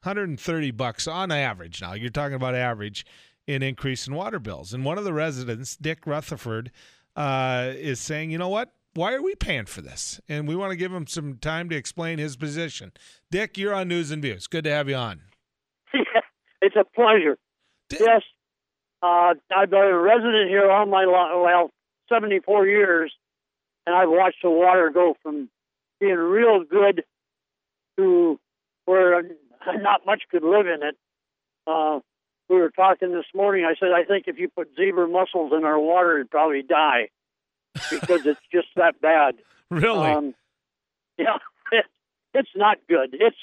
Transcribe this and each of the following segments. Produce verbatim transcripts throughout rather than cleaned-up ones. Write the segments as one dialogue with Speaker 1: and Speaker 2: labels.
Speaker 1: hundred thirty bucks on average. Now you're talking about average in increase in water bills. And one of the residents, Dick Rutherford, uh, is saying, you know what? Why are we paying for this? And we want to give him some time to explain his position. Dick, you're on News and Views. Good to have you on.
Speaker 2: It's a pleasure. Dick. Yes, uh, I've been a resident here all my life, well, seventy-four years, and I've watched the water go from being real good to where not much could live in it. Uh, we were talking this morning. I said, I think if you put zebra mussels in our water, it'd probably die because it's just that bad.
Speaker 1: Really?
Speaker 2: Um, yeah, it, it's not good. It's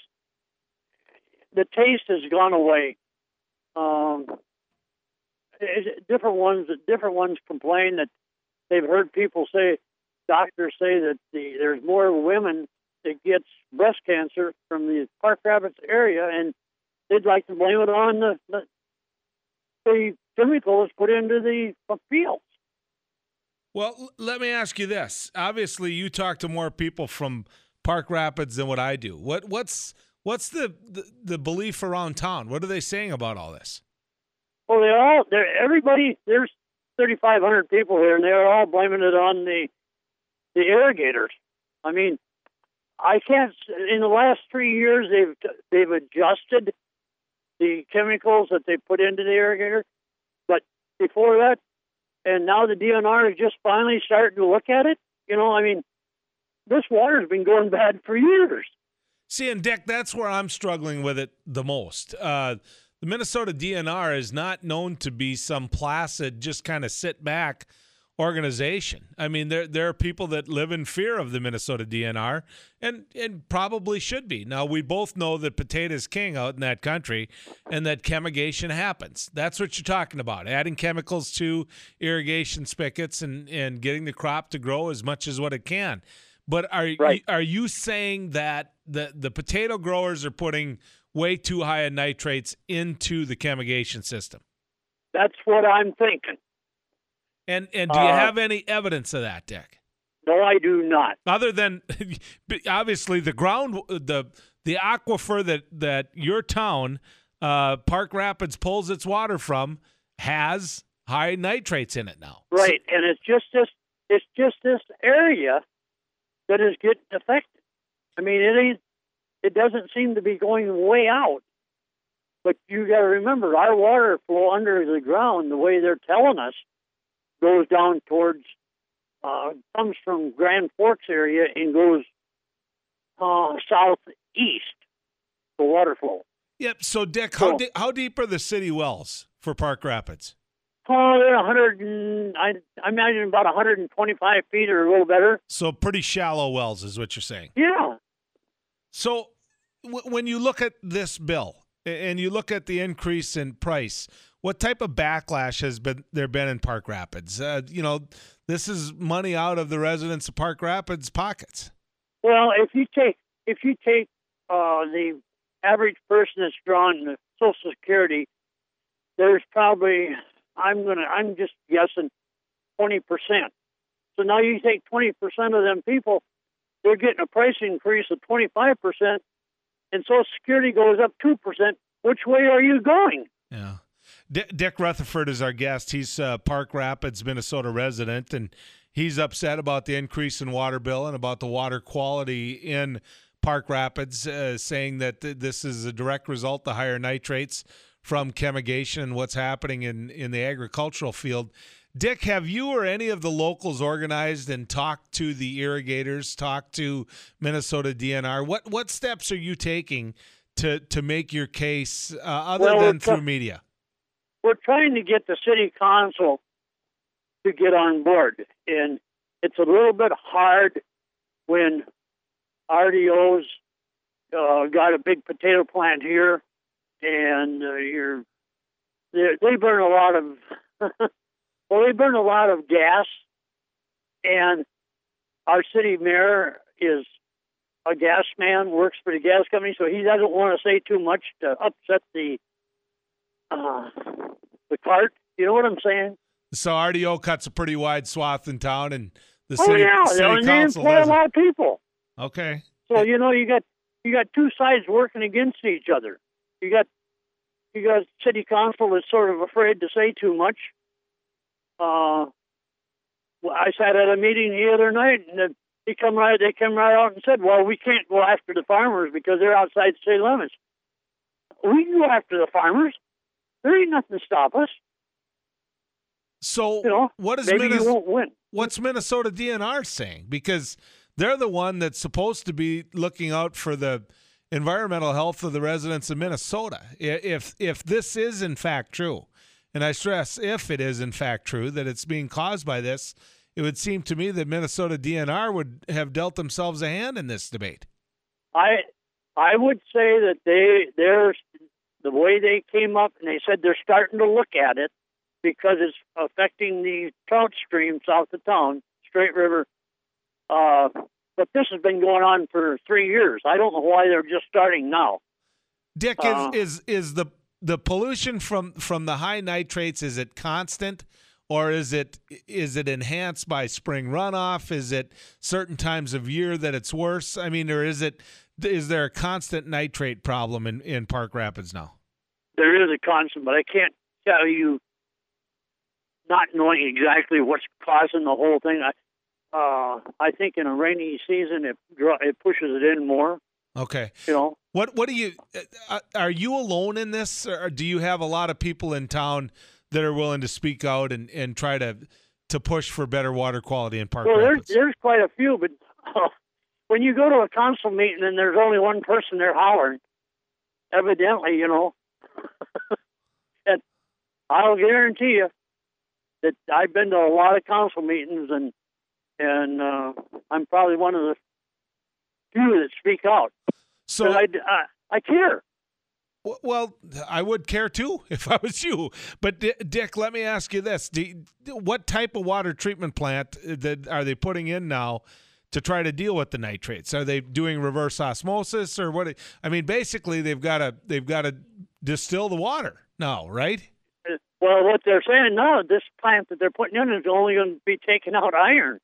Speaker 2: the taste has gone away. Um, it, different ones, different ones complain that they've heard people say, doctors say that the, there's more women that gets breast cancer from the Park Rapids area, and they'd like to blame it on the the, the chemicals put into the fields.
Speaker 1: Well, let me ask you this. Obviously, you talk to more people from Park Rapids than what I do. What what's what's the, the, the belief around town? What are they saying about all this?
Speaker 2: Well, they all they're everybody. There's thirty-five hundred people here, and they're all blaming it on the the irrigators. I mean, I can't. In the last three years, they've they've adjusted the chemicals that they put into the irrigator, but before that. And now the D N R is just finally starting to look at it. You know, I mean, this water's been going bad for years.
Speaker 1: See, and Dick, that's where I'm struggling with it the most. Uh, the Minnesota D N R is not known to be some placid, just kind of sit back organization. I mean, there there are people that live in fear of the Minnesota D N R, and and probably should be. Now, we both know that potatoes king out in that country, and that chemigation happens. That's what you're talking about, adding chemicals to irrigation spigots and, and getting the crop to grow as much as what it can. But are
Speaker 2: right.
Speaker 1: are you saying that the, the potato growers are putting way too high of nitrates into the chemigation system?
Speaker 2: That's what I'm thinking.
Speaker 1: And and do you
Speaker 2: uh,
Speaker 1: have any evidence of that, Dick?
Speaker 2: No, I do not.
Speaker 1: Other than obviously the ground, the the aquifer that that your town, uh, Park Rapids, pulls its water from has high nitrates in it now.
Speaker 2: Right, so, and it's just this it's just this area that is getting affected. I mean, it ain't. It doesn't seem to be going way out. But you got to remember, our water flow under the ground, the way they're telling us, goes down towards, uh, comes from Grand Forks area and goes uh, southeast, the water flow.
Speaker 1: Yep. So, Dick,
Speaker 2: so,
Speaker 1: how, di- how deep are the city wells for Park Rapids?
Speaker 2: Oh, they're one hundred and, I, I imagine about one hundred twenty-five feet or a little better.
Speaker 1: So pretty shallow wells is what you're saying.
Speaker 2: Yeah.
Speaker 1: So w- when you look at this bill and you look at the increase in price, what type of backlash has been there been in Park Rapids? Uh, you know, this is money out of the residents of Park Rapids' pockets.
Speaker 2: Well, if you take if you take uh, the average person that's drawing Social Security, there's probably I'm gonna I'm just guessing twenty percent. So now you take twenty percent of them people, they're getting a price increase of twenty-five percent, and Social Security goes up two percent. Which way are you going?
Speaker 1: Yeah. D- Dick Rutherford is our guest. He's a Park Rapids, Minnesota resident, and he's upset about the increase in water bill and about the water quality in Park Rapids, uh, saying that th- this is a direct result of higher nitrates from chemigation and what's happening in, in the agricultural field. Dick, have you or any of the locals organized and talked to the irrigators, talked to Minnesota D N R? What what steps are you taking to, to make your case uh, other
Speaker 2: well,
Speaker 1: than
Speaker 2: t-
Speaker 1: through media?
Speaker 2: We're trying to get the city council to get on board, and it's a little bit hard when R D O's uh, got a big potato plant here, and uh, you're they burn a lot of well, they burn a lot of gas, and our city mayor is a gas man, works for the gas company, so he doesn't want to say too much to upset the uh, the cart. You know what I'm saying?
Speaker 1: So R D O cuts a pretty wide swath in town, and the
Speaker 2: oh,
Speaker 1: city,
Speaker 2: yeah.
Speaker 1: city
Speaker 2: and
Speaker 1: council
Speaker 2: they employ a
Speaker 1: doesn't.
Speaker 2: lot of people.
Speaker 1: Okay.
Speaker 2: So you know you got you got two sides working against each other. you got you got city council that's sort of afraid to say too much. Uh, well, I sat at a meeting the other night, and they come right they came right out and said, "Well, we can't go after the farmers because they're outside city limits." We can go after the farmers. There ain't nothing to stop us.
Speaker 1: So
Speaker 2: you know,
Speaker 1: what is
Speaker 2: maybe
Speaker 1: Minnesota,
Speaker 2: you won't win.
Speaker 1: What's Minnesota D N R saying? Because they're the one that's supposed to be looking out for the environmental health of the residents of Minnesota. If if this is in fact true, and I stress if it is in fact true that it's being caused by this, it would seem to me that Minnesota D N R would have dealt themselves a hand in this debate.
Speaker 2: I I would say that they they're the way they came up, and they said they're starting to look at it because it's affecting the trout stream south of town, Straight River. Uh, but this has been going on for three years. I don't know why they're just starting now.
Speaker 1: Dick,
Speaker 2: uh,
Speaker 1: is is is the the pollution from from the high nitrates, is it constant, or is it is it enhanced by spring runoff? Is it certain times of year that it's worse? I mean, or is it is there a constant nitrate problem in, in Park Rapids now?
Speaker 2: There is a constant, but I can't tell you, not knowing exactly what's causing the whole thing. I, uh, I think in a rainy season, it it pushes it in more.
Speaker 1: Okay.
Speaker 2: You know.
Speaker 1: What what do you uh, are you alone in this, or do you have a lot of people in town that are willing to speak out and, and try to to push for better water quality in Park
Speaker 2: well,
Speaker 1: Rapids?
Speaker 2: There's, there's quite a few, but uh, when you go to a council meeting and there's only one person there hollering, evidently, you know, and I'll guarantee you that I've been to a lot of council meetings, and and uh, I'm probably one of the few that speak out.
Speaker 1: So
Speaker 2: I, I, I care.
Speaker 1: Well, I would care too if I was you. But Dick, let me ask you this: Do, what type of water treatment plant that are they putting in now to try to deal with the nitrates? Are they doing reverse osmosis, or what? I mean, basically, they've got to they've got to distill the water now, right?
Speaker 2: Well, what they're saying now, this plant that they're putting in is only going to be taking out iron.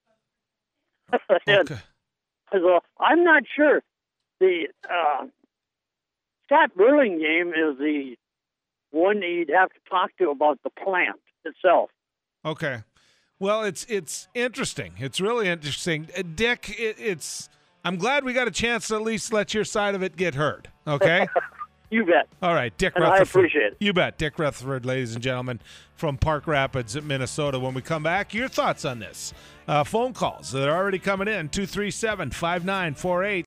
Speaker 2: and,
Speaker 1: Okay.
Speaker 2: So I'm not sure. The uh, Scott Burlingame is the one that you'd have to talk to about the plant itself.
Speaker 1: Okay. Well, it's it's interesting. It's really interesting, uh, Dick. It, it's. I'm glad we got a chance to at least let your side of it get heard. Okay.
Speaker 2: You bet.
Speaker 1: All right, Dick
Speaker 2: and
Speaker 1: Rutherford.
Speaker 2: I appreciate it.
Speaker 1: You bet. Dick Rutherford, ladies and gentlemen, from Park Rapids, Minnesota. When we come back, your thoughts on this. Uh, phone calls that are already coming in, two three seven, five nine four eight.